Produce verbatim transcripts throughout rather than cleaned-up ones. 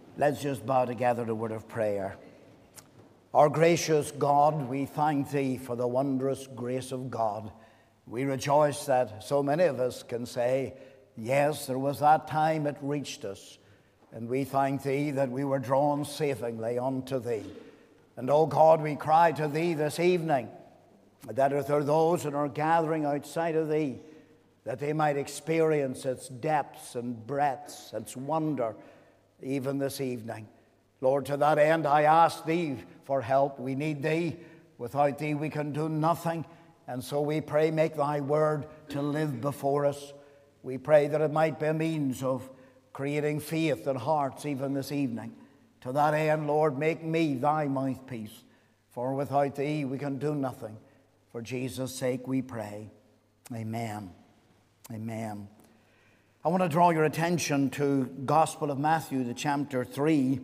Let's just bow together to a word of prayer. Our gracious God, we thank Thee for the wondrous grace of God. We rejoice that so many of us can say, yes, there was that time it reached us. And we thank Thee that we were drawn savingly unto Thee. And, oh God, we cry to Thee this evening that if there are those that are gathering outside of Thee, that they might experience its depths and breadths, its wonder, even this evening. Lord, to that end, I ask Thee for help. We need Thee. Without Thee, we can do nothing. And so we pray, make Thy word to live before us. We pray that it might be a means of creating faith in hearts even this evening. To that end, Lord, make me Thy mouthpiece. For without Thee, we can do nothing. For Jesus' sake, we pray. Amen. Amen. I want to draw your attention to Gospel of Matthew, the chapter three.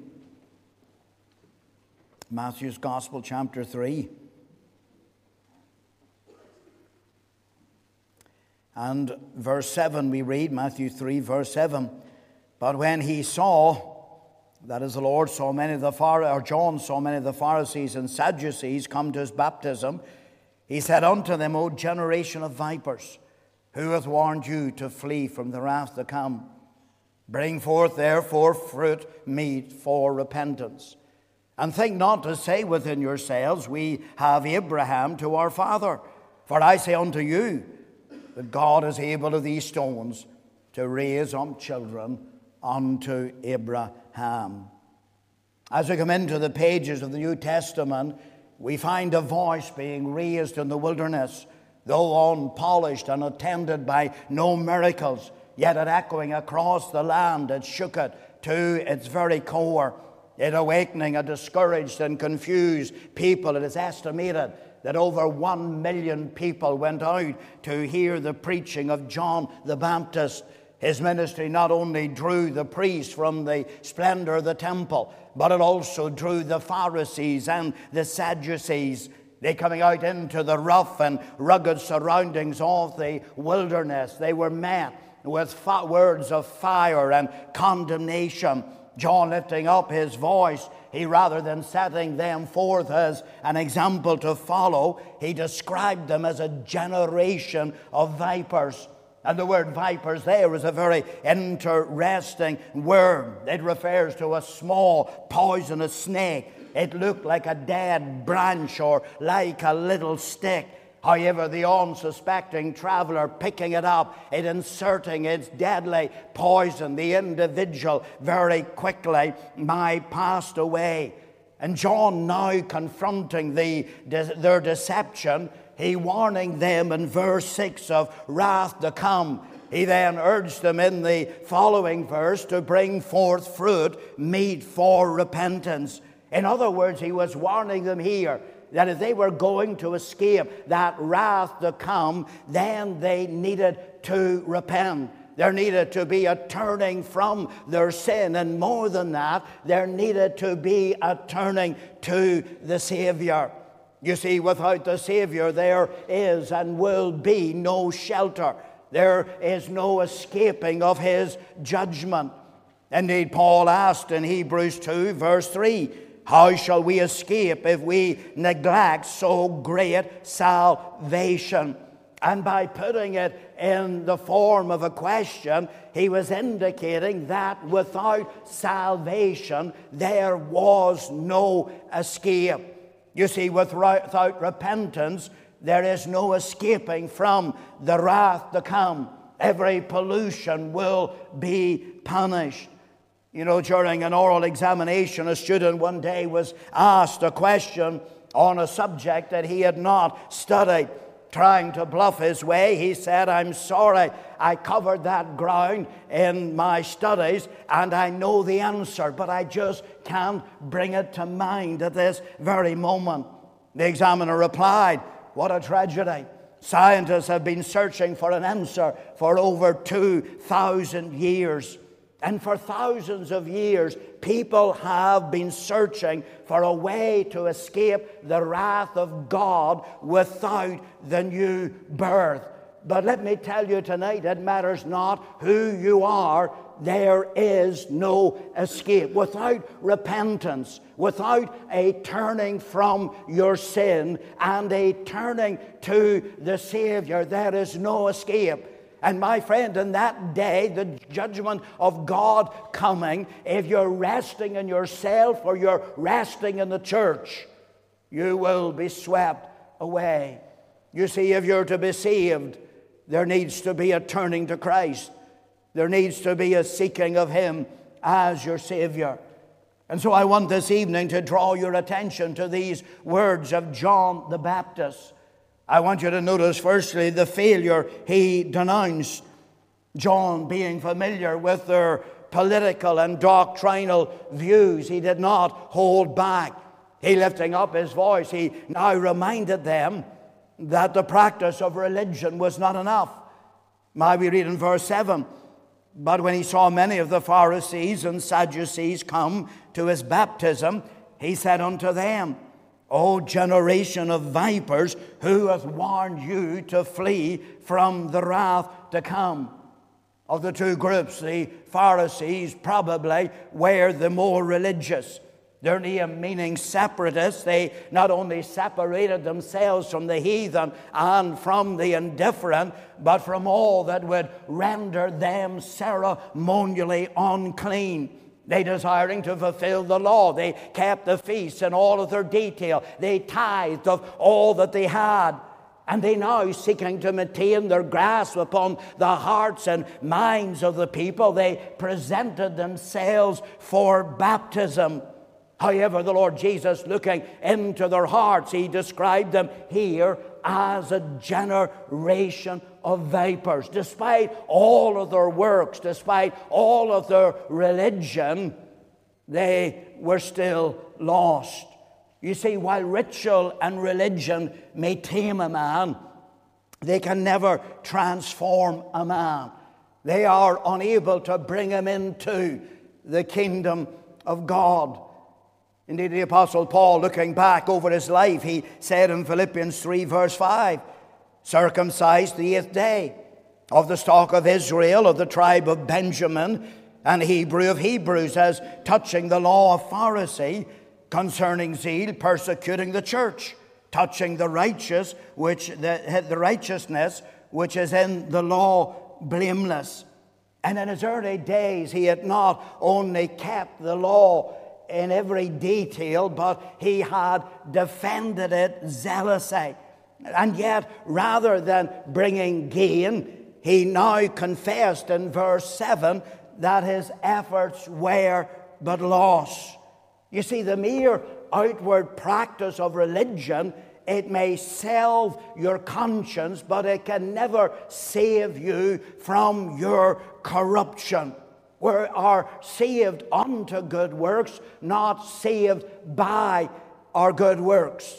Matthew's Gospel, chapter three. And verse seven we read, Matthew three, verse seven. But when he saw, that is the Lord saw many of the Pharisees, or John saw many of the Pharisees and Sadducees come to his baptism, he said unto them, O generation of vipers, who hath warned you to flee from the wrath to come? Bring forth therefore fruit meet for repentance. And think not to say within yourselves, we have Abraham to our father. For I say unto you, that God is able of these stones to raise up children unto Abraham. As we come into the pages of the New Testament, we find a voice being raised in the wilderness, though unpolished and attended by no miracles, yet it echoing across the land, it shook it to its very core, it awakening a discouraged and confused people. It is estimated that over one million people went out to hear the preaching of John the Baptist. His ministry not only drew the priests from the splendor of the temple, but it also drew the Pharisees and the Sadducees. They coming out into the rough and rugged surroundings of the wilderness. They were met with fa- words of fire and condemnation. John lifting up his voice, he rather than setting them forth as an example to follow, he described them as a generation of vipers. And the word vipers there is a very interesting word. It refers to a small poisonous snake. It looked like a dead branch or like a little stick. However, the unsuspecting traveler picking it up, it inserting its deadly poison, the individual very quickly might passed away. And John now confronting the, their deception, he warning them in verse six of wrath to come. He then urged them in the following verse to bring forth fruit meet for repentance. In other words, he was warning them here that if they were going to escape that wrath to come, then they needed to repent. There needed to be a turning from their sin, and more than that, there needed to be a turning to the Savior. You see, without the Savior, there is and will be no shelter. There is no escaping of His judgment. Indeed, Paul asked in Hebrews two, verse three, how shall we escape if we neglect so great salvation? And by putting it in the form of a question, he was indicating that without salvation, there was no escape. You see, without repentance, there is no escaping from the wrath to come. Every pollution will be punished. You know, during an oral examination, a student one day was asked a question on a subject that he had not studied. Trying to bluff his way, he said, I'm sorry, I covered that ground in my studies and I know the answer, but I just can't bring it to mind at this very moment. The examiner replied, what a tragedy. Scientists have been searching for an answer for over two thousand years. And for thousands of years, people have been searching for a way to escape the wrath of God without the new birth. But let me tell you tonight, it matters not who you are. There is no escape. Without repentance, without a turning from your sin and a turning to the Savior, there is no escape. And my friend, in that day, the judgment of God coming, if you're resting in yourself or you're resting in the church, you will be swept away. You see, if you're to be saved, there needs to be a turning to Christ. There needs to be a seeking of Him as your Savior. And so I want this evening to draw your attention to these words of John the Baptist. I want you to notice, firstly, the failure he denounced. John, being familiar with their political and doctrinal views, he did not hold back. He, lifting up his voice, he now reminded them that the practice of religion was not enough. Now we read in verse seven, but when he saw many of the Pharisees and Sadducees come to his baptism, he said unto them, O generation of vipers, who hath warned you to flee from the wrath to come? Of the two groups, the Pharisees probably were the more religious. Their name meaning separatists. They not only separated themselves from the heathen and from the indifferent, but from all that would render them ceremonially unclean. They desiring to fulfill the law. They kept the feasts in all of their detail. They tithed of all that they had. And they now, seeking to maintain their grasp upon the hearts and minds of the people, they presented themselves for baptism. However, the Lord Jesus, looking into their hearts, He described them here as a generation of vipers. Despite all of their works, despite all of their religion, they were still lost. You see, while ritual and religion may tame a man, they can never transform a man. They are unable to bring him into the kingdom of God. Indeed, the Apostle Paul, looking back over his life, he said in Philippians three, verse five, circumcised the eighth day, of the stock of Israel, of the tribe of Benjamin, and Hebrew of Hebrews, as touching the law of Pharisee, concerning zeal, persecuting the church, touching the righteous, which the, the righteousness which is in the law, blameless. And in his early days, he had not only kept the law in every detail, but he had defended it zealously. And yet, rather than bringing gain, he now confessed in verse seven that his efforts were but loss. You see, the mere outward practice of religion, it may salve your conscience, but it can never save you from your corruption. We are saved unto good works, not saved by our good works.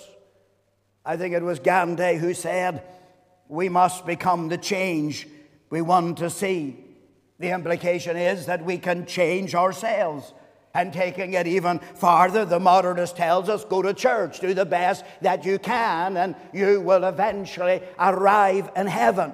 I think it was Gandhi who said, we must become the change we want to see. The implication is that we can change ourselves. And taking it even farther, the modernist tells us, go to church, do the best that you can, and you will eventually arrive in heaven.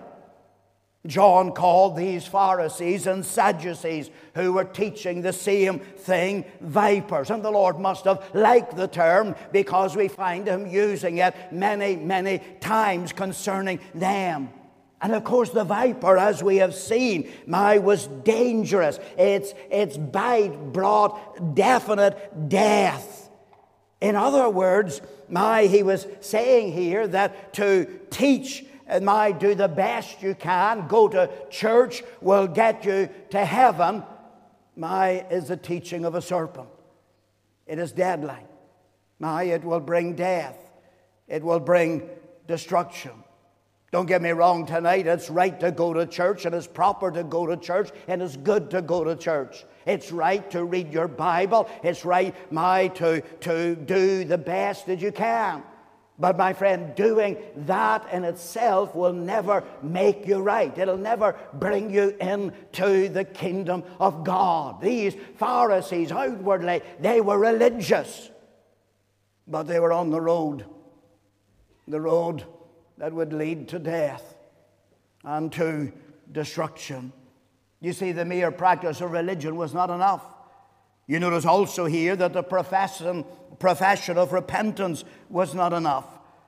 John called these Pharisees and Sadducees who were teaching the same thing vipers. And the Lord must have liked the term, because we find Him using it many, many times concerning them. And of course, the viper, as we have seen, my, was dangerous. Its, its bite brought definite death. In other words, my, he was saying here that to teach, and my, do the best you can, go to church will get you to heaven, my, is the teaching of a serpent. It is deadly. My, it will bring death. It will bring destruction. Don't get me wrong tonight, it's right to go to church, and it's proper to go to church, and it's good to go to church. It's right to read your Bible. It's right, my, to, to do the best that you can. But my friend, doing that in itself will never make you right. It'll never bring you into the kingdom of God. These Pharisees, outwardly, they were religious, but they were on the road. The road that would lead to death. and to destruction. You see, the mere practice of religion was not enough. You notice also here that the profession, profession of repentance was not enough.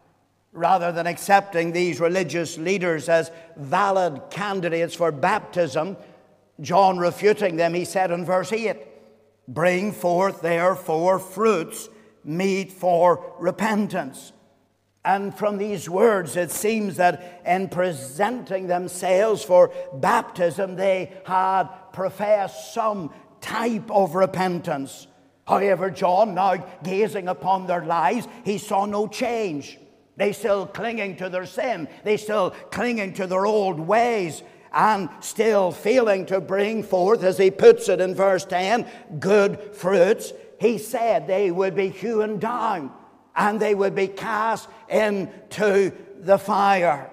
Rather than accepting these religious leaders as valid candidates for baptism, John refuting them, he said in verse eight, "Bring forth therefore fruits meet for repentance." And from these words, it seems that in presenting themselves for baptism, they had professed some type of repentance. However, John, now gazing upon their lives, he saw no change. They still clinging to their sin. They still clinging to their old ways, and still failing to bring forth, as he puts it in verse ten, good fruits. He said they would be hewn down and they would be cast into the fire.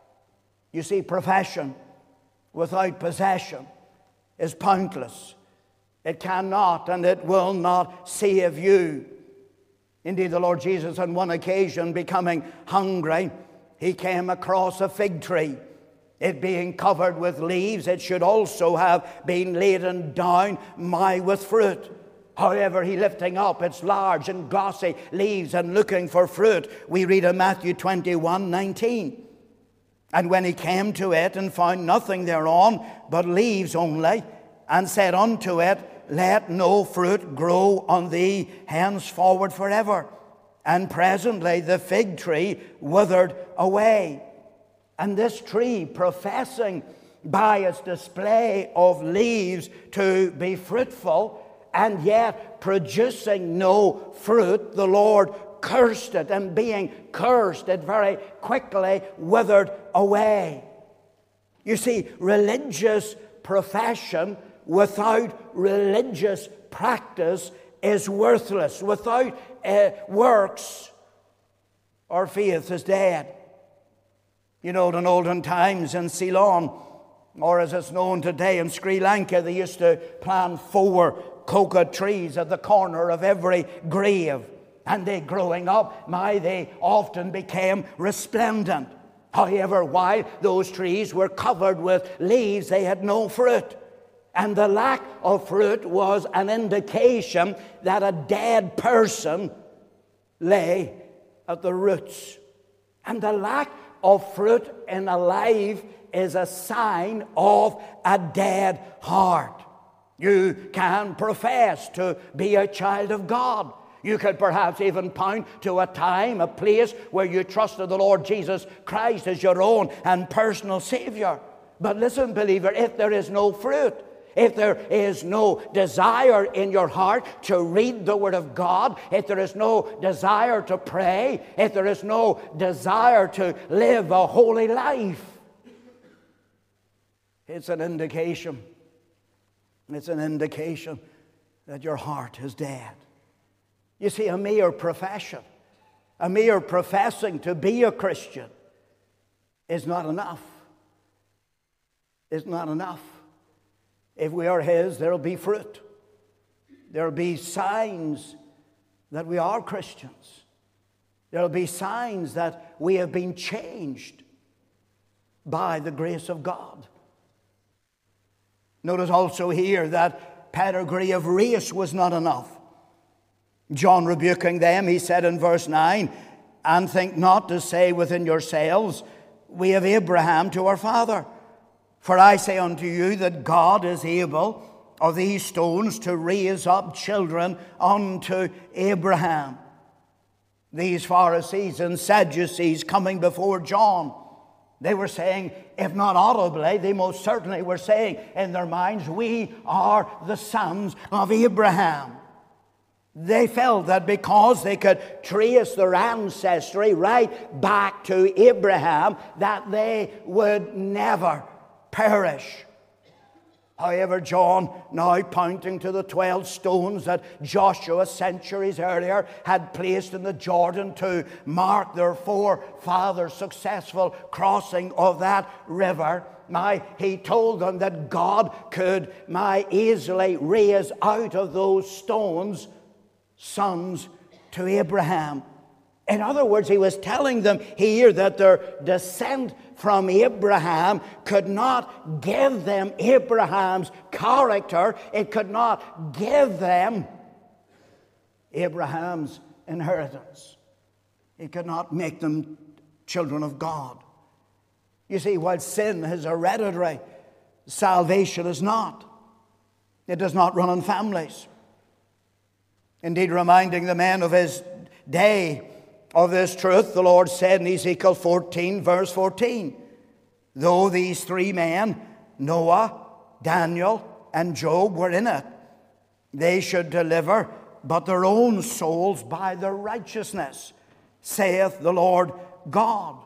You see, profession without possession is pointless. It cannot and it will not save you. Indeed, the Lord Jesus, on one occasion, becoming hungry, he came across a fig tree. It being covered with leaves, it should also have been laden down my with fruit. However, he lifting up its large and glossy leaves and looking for fruit, we read in Matthew twenty-one nineteen. And when he came to it and found nothing thereon but leaves only, and said unto it, Let no fruit grow on thee henceforward forever. And presently the fig tree withered away. And this tree, professing by its display of leaves to be fruitful, and yet producing no fruit, the Lord cursed it, and being cursed, it very quickly withered away. You see, religious profession without religious practice is worthless. Without uh, works, our faith is dead. You know, in olden times in Ceylon, or as it's known today in Sri Lanka, they used to plant four coca trees at the corner of every grave. And they, growing up, my, they often became resplendent. However, while those trees were covered with leaves, they had no fruit. And the lack of fruit was an indication that a dead person lay at the roots. And the lack of fruit in a life is a sign of a dead heart. You can profess to be a child of God. You could perhaps even point to a time, a place where you trusted the Lord Jesus Christ as your own and personal Savior. But listen, believer, if there is no fruit, if there is no desire in your heart to read the Word of God, if there is no desire to pray, if there is no desire to live a holy life, it's an indication, it's an indication that your heart is dead. You see, a mere profession, a mere professing to be a Christian is not enough. It's not enough. If we are His, there will be fruit. There will be signs that we are Christians. There will be signs that we have been changed by the grace of God. Notice also here that pedigree of race was not enough. John rebuking them, he said in verse nine, And think not to say within yourselves, We have Abraham to our father. For I say unto you that God is able of these stones to raise up children unto Abraham. These Pharisees and Sadducees coming before John, they were saying, if not audibly, they most certainly were saying in their minds, we are the sons of Abraham. They felt that because they could trace their ancestry right back to Abraham, that they would never perish. However, John, now pointing to the twelve stones that Joshua centuries earlier had placed in the Jordan to mark their forefathers' successful crossing of that river, my, he told them that God could my, easily raise out of those stones sons to Abraham. In other words, he was telling them here that their descent from Abraham could not give them Abraham's character. It could not give them Abraham's inheritance. It could not make them children of God. You see, while sin is hereditary, salvation is not. It does not run in families. Indeed, reminding the men of his day of this truth, the Lord said in Ezekiel fourteen, verse fourteen, though these three men, Noah, Daniel, and Job, were in it, they should deliver but their own souls by their righteousness, saith the Lord God.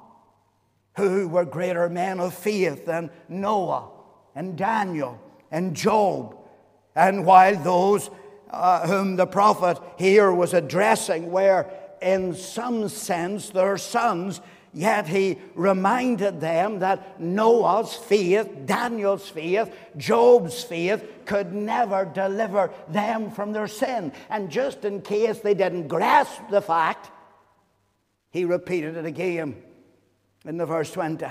Who were greater men of faith than Noah and Daniel and Job? And while those uh, whom the prophet here was addressing were in some sense their sons, yet he reminded them that Noah's faith, Daniel's faith, Job's faith could never deliver them from their sin. And just in case they didn't grasp the fact, he repeated it again in the verse twenty.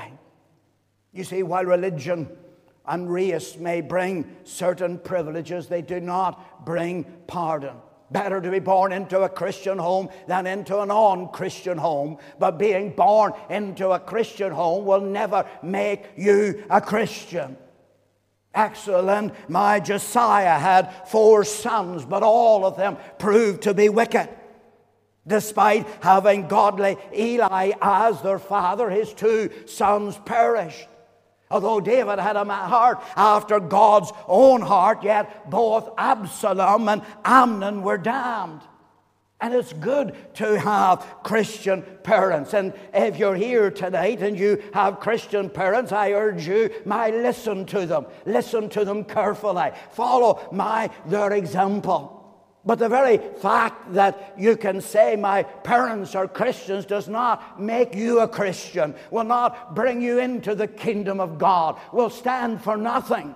You see, while religion and race may bring certain privileges, they do not bring pardon. Better to be born into a Christian home than into an non-Christian home. But being born into a Christian home will never make you a Christian. Excellent, my Josiah had four sons, but all of them proved to be wicked. Despite having godly Eli as their father, his two sons perished. Although David had a heart after God's own heart, yet both Absalom and Amnon were damned. And it's good to have Christian parents. And if you're here tonight and you have Christian parents, I urge you, my, listen to them. Listen to them carefully. Follow my their example. But the very fact that you can say my parents are Christians does not make you a Christian, will not bring you into the kingdom of God, will stand for nothing.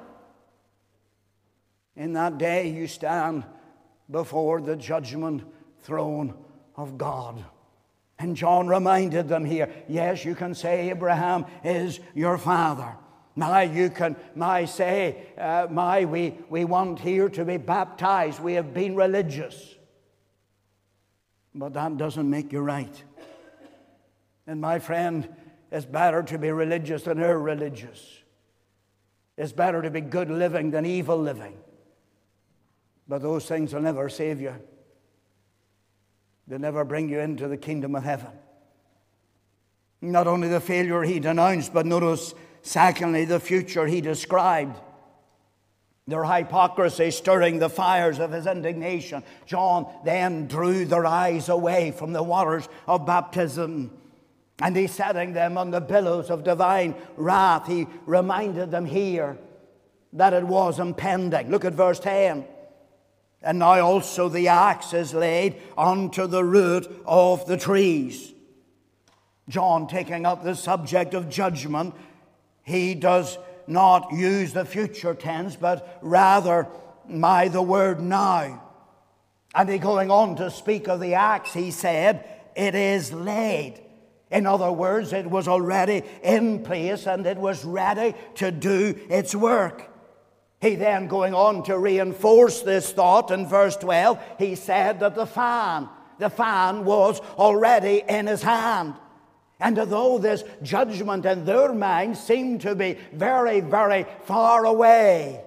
In that day you stand before the judgment throne of God. And John reminded them here, yes, you can say Abraham is your father. My, you can, my say, uh, my, we, we want here to be baptized. We have been religious. But that doesn't make you right. And my friend, it's better to be religious than irreligious. It's better to be good living than evil living. But those things will never save you. They'll never bring you into the kingdom of heaven. Not only the failure he denounced, but notice, secondly, the future he described. Their hypocrisy stirring the fires of his indignation. John then drew their eyes away from the waters of baptism, and he setting them on the billows of divine wrath, he reminded them here that it was impending. Look at verse ten. And now also the axe is laid unto the root of the trees. John, taking up the subject of judgment, he does not use the future tense, but rather my the word now. And he going on to speak of the axe, he said, it is laid. In other words, it was already in place and it was ready to do its work. He then, going on to reinforce this thought in verse twelve, he said that the fan, the fan was already in his hand. And although this judgment in their minds seemed to be very, very far away,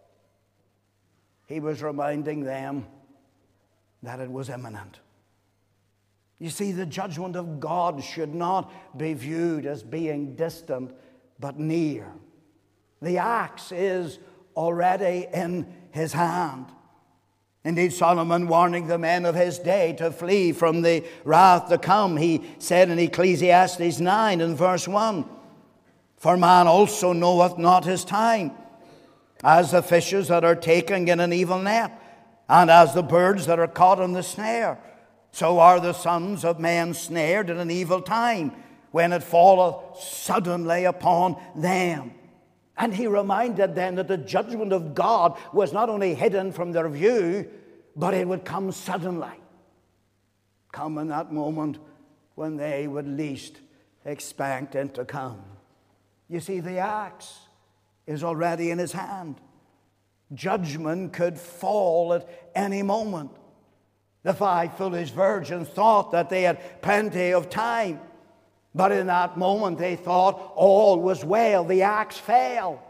he was reminding them that it was imminent. You see, the judgment of God should not be viewed as being distant, but near. The axe is already in his hand. Indeed, Solomon, warning the men of his day to flee from the wrath to come, he said in Ecclesiastes nine and verse one, for man also knoweth not his time, as the fishes that are taken in an evil net, and as the birds that are caught in the snare. So are the sons of men snared in an evil time, when it falleth suddenly upon them. And he reminded them that the judgment of God was not only hidden from their view, but it would come suddenly. Come in that moment when they would least expect it to come. You see, the axe is already in his hand. Judgment could fall at any moment. The five foolish virgins thought that they had plenty of time, but in that moment they thought all was well. The axe fell,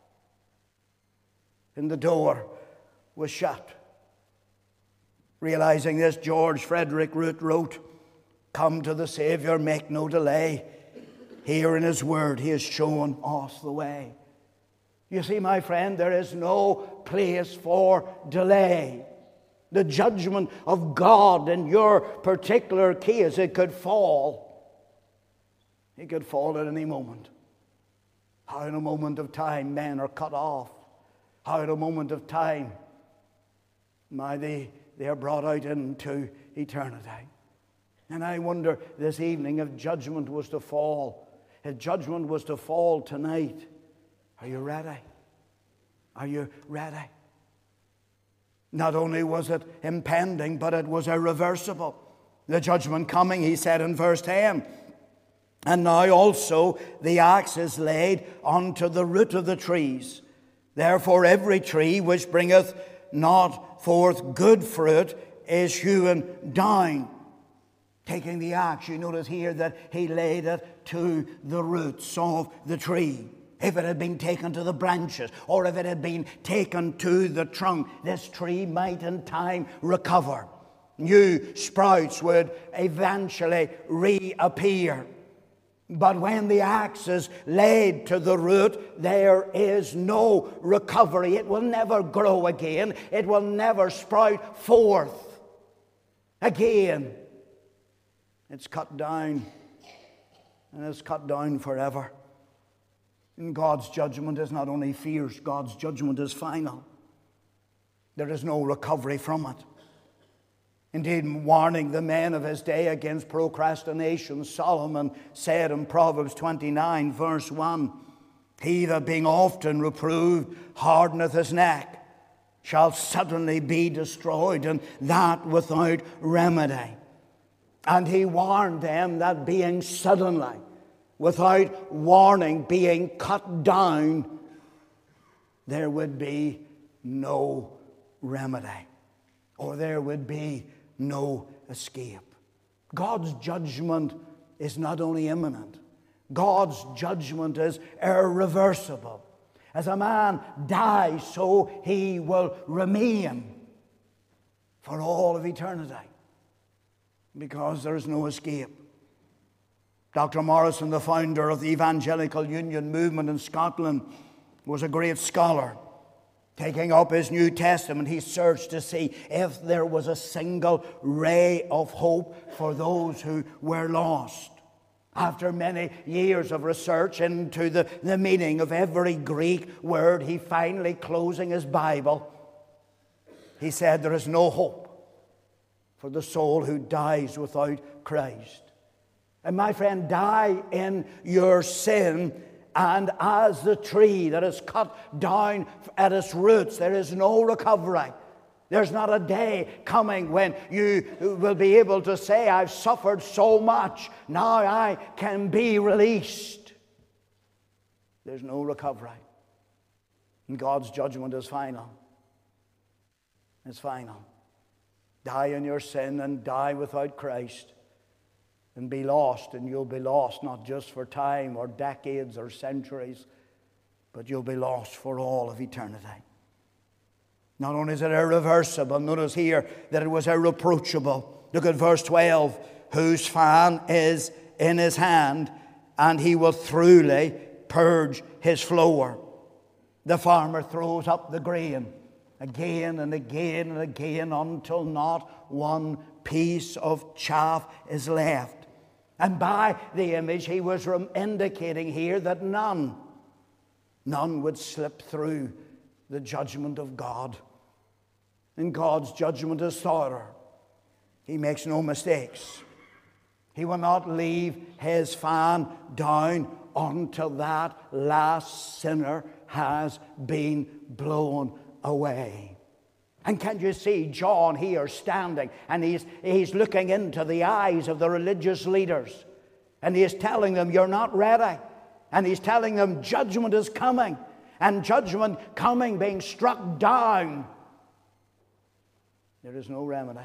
and the door was shut. Realizing this, George Frederick Root wrote, "Come to the Savior, make no delay. Here in his word he has shown us the way." You see, my friend, there is no place for delay. The judgment of God in your particular case, it could fall. It could fall at any moment. How in a moment of time men are cut off. How in a moment of time, my, they, they are brought out into eternity. And I wonder this evening, if judgment was to fall, if judgment was to fall tonight, are you ready? Are you ready? Not only was it impending, but it was irreversible. The judgment coming, he said in verse ten, "And now also the axe is laid unto the root of the trees. Therefore every tree which bringeth not forth good fruit is hewn down." Taking the axe, you notice here that he laid it to the roots of the tree. If it had been taken to the branches, or if it had been taken to the trunk, this tree might in time recover. New sprouts would eventually reappear. But when the axe is laid to the root, there is no recovery. It will never grow again. It will never sprout forth again. It's cut down, and it's cut down forever. And God's judgment is not only fierce, God's judgment is final. There is no recovery from it. Indeed, warning the men of his day against procrastination, Solomon said in Proverbs twenty-nine, verse one, "He that being often reproved hardeneth his neck shall suddenly be destroyed, and that without remedy." And he warned them that being suddenly, without warning, being cut down, there would be no remedy, or there would be no escape. God's judgment is not only imminent, God's judgment is irreversible. As a man dies, so he will remain for all of eternity, because there is no escape. Doctor Morrison, the founder of the Evangelical Union movement in Scotland, was a great scholar. Taking up his New Testament, he searched to see if there was a single ray of hope for those who were lost. After many years of research into the, the meaning of every Greek word, he finally, closing his Bible, he said, "There is no hope for the soul who dies without Christ." And my friend, die in your sin, and as the tree that is cut down at its roots, there is no recovery. There's not a day coming when you will be able to say, "I've suffered so much, now I can be released." There's no recovery. And God's judgment is final. It's final. Die in your sin and die without Christ, and be lost, and you'll be lost not just for time or decades or centuries, but you'll be lost for all of eternity. Not only is it irreversible, notice here that it was irreproachable. Look at verse twelve. "Whose fan is in his hand, and he will thoroughly purge his floor." The farmer throws up the grain again and again and again until not one piece of chaff is left. And by the image, he was indicating here that none, none would slip through the judgment of God. And God's judgment is thorough. He makes no mistakes. He will not leave his fan down until that last sinner has been blown away. And can you see John here standing, and he's, he's looking into the eyes of the religious leaders, and he's telling them, you're not ready. And he's telling them judgment is coming, and judgment coming, being struck down. There is no remedy.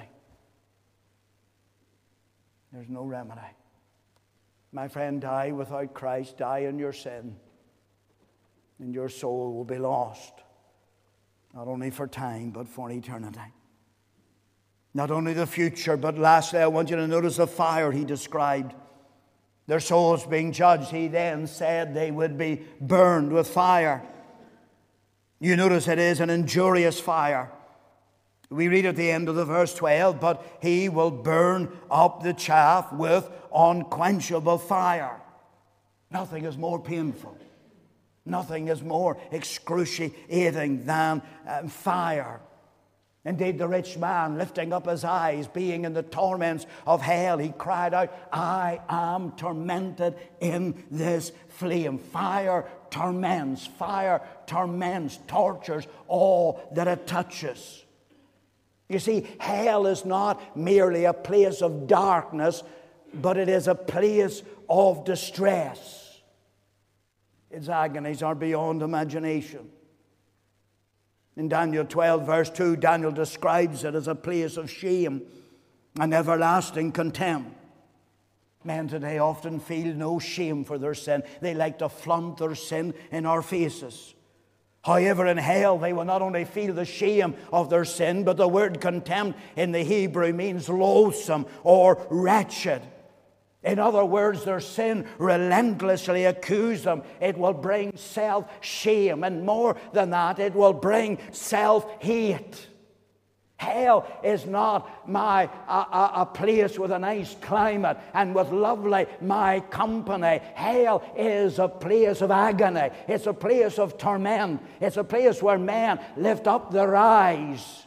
There's no remedy. My friend, die without Christ, die in your sin, and your soul will be lost. Not only for time, but for eternity. Not only the future, but lastly, I want you to notice the fire he described. Their souls being judged, he then said they would be burned with fire. You notice it is an injurious fire. We read at the end of the verse twelve, but he will burn up the chaff with unquenchable fire. Nothing is more painful. Nothing is more excruciating than uh, fire. Indeed, the rich man, lifting up his eyes, being in the torments of hell, he cried out, I am tormented in this flame. Fire torments, fire torments, tortures all that it touches. You see, hell is not merely a place of darkness, but it is a place of distress. Its agonies are beyond imagination. In Daniel twelve, verse two, Daniel describes it as a place of shame and everlasting contempt. Men today often feel no shame for their sin. They like to flaunt their sin in our faces. However, in hell, they will not only feel the shame of their sin, but the word contempt in the Hebrew means loathsome or wretched. In other words, their sin relentlessly accuses them. It will bring self-shame, and more than that, it will bring self-hate. Hell is not my a, a, a place with a nice climate and with lovely my company. Hell is a place of agony. It's a place of torment. It's a place where men lift up their eyes,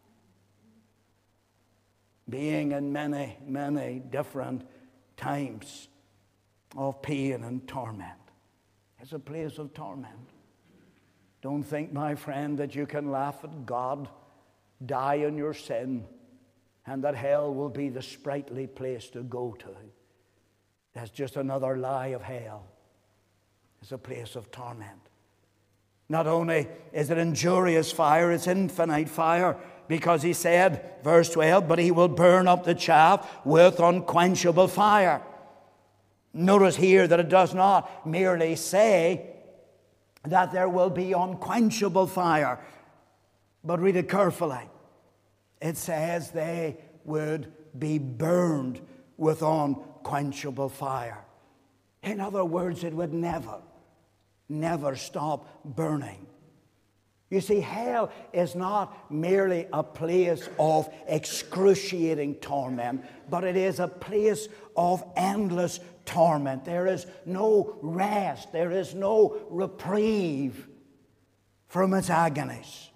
being in many, many different times of pain and torment. It's a place of torment. Don't think, my friend, that you can laugh at God, die in your sin, and that hell will be the sprightly place to go to. That's just another lie of hell. It's a place of torment. Not only is it injurious fire, it's infinite fire, because he said, verse twelve, but he will burn up the chaff with unquenchable fire. Notice here that it does not merely say that there will be unquenchable fire, but read it carefully. It says they would be burned with unquenchable fire. In other words, it would never, never stop burning. You see, hell is not merely a place of excruciating torment, but it is a place of endless torment. There is no rest. There is no reprieve from its agonies.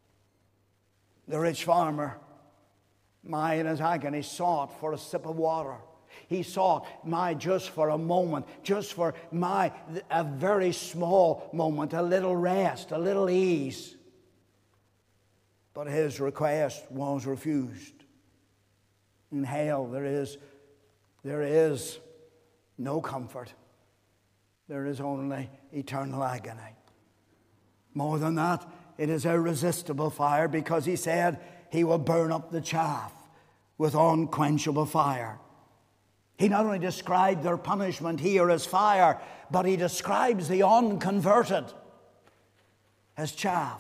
The rich farmer, my, in his agony, sought for a sip of water. He sought, my, just for a moment, just for my, a very small moment, a little rest, a little ease. But his request was refused. In hell, there is, there is no comfort. There is only eternal agony. More than that, it is irresistible fire, because he said he will burn up the chaff with unquenchable fire. He not only described their punishment here as fire, but he describes the unconverted as chaff.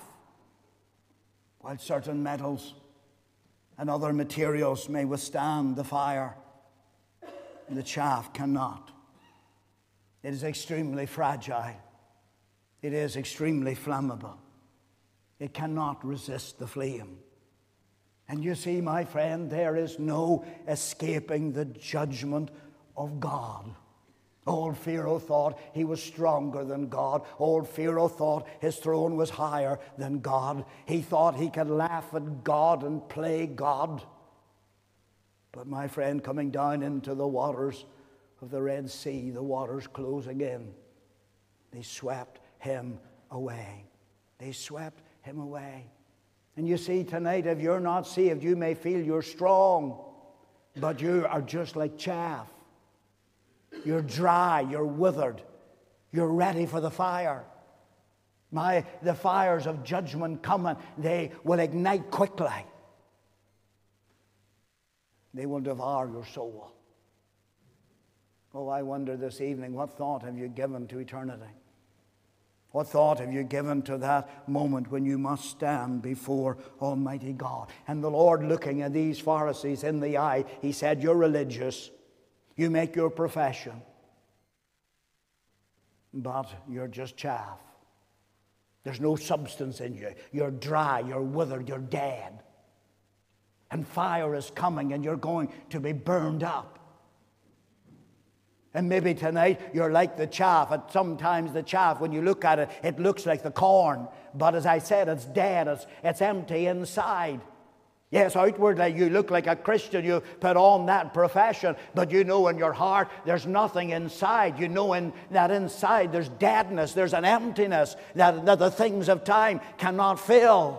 While certain metals and other materials may withstand the fire, the chaff cannot. It is extremely fragile. It is extremely flammable. It cannot resist the flame. And you see, my friend, there is no escaping the judgment of God. Old Pharaoh thought he was stronger than God. Old Pharaoh thought his throne was higher than God. He thought he could laugh at God and play God. But my friend, coming down into the waters of the Red Sea, the waters closing in, they swept him away. They swept him away. And you see, tonight, if you're not saved, you may feel you're strong, but you are just like chaff. You're dry, you're withered, you're ready for the fire. My, the fires of judgment coming, they will ignite quickly. They will devour your soul. Oh, I wonder this evening, what thought have you given to eternity? What thought have you given to that moment when you must stand before Almighty God? And the Lord, looking at these Pharisees in the eye, He said, you're religious. You make your profession. But you're just chaff. There's no substance in you. You're dry, you're withered, you're dead. And fire is coming and you're going to be burned up. And maybe tonight you're like the chaff. And sometimes the chaff, when you look at it, it looks like the corn. But as I said, it's dead. It's, it's empty inside. Yes, outwardly you look like a Christian. You put on that profession. But you know in your heart there's nothing inside. You know in that inside there's deadness. There's an emptiness that, that the things of time cannot fill.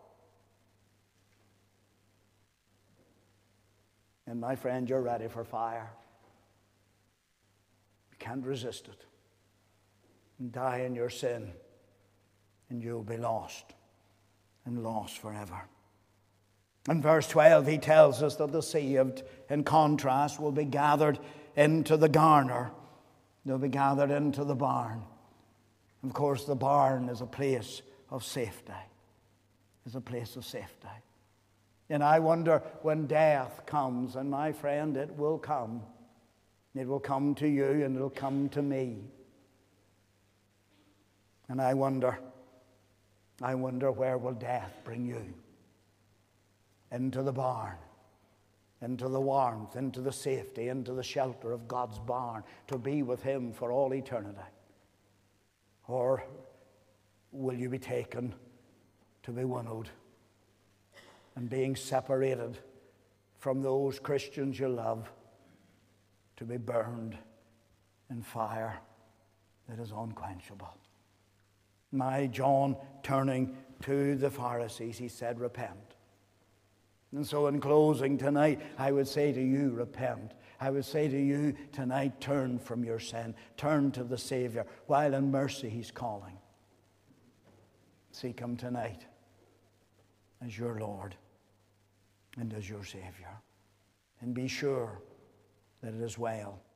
And my friend, you're ready for fire. Can't resist it. And die in your sin, and you'll be lost, and lost forever. In verse twelve, he tells us that the saved, in contrast, will be gathered into the garner. They'll be gathered into the barn. Of course, the barn is a place of safety. It's a place of safety. And I wonder when death comes, and my friend, it will come. It will come to you and it will come to me. And I wonder, I wonder where will death bring you? Into the barn, into the warmth, into the safety, into the shelter of God's barn, to be with Him for all eternity. Or will you be taken to be winnowed and being separated from those Christians you love, to be burned in fire that is unquenchable? My John, turning to the Pharisees, he said, repent. And so in closing tonight, I would say to you, repent. I would say to you tonight, turn from your sin. Turn to the Savior. While in mercy He's calling. Seek Him tonight as your Lord and as your Savior. And be sure that it is well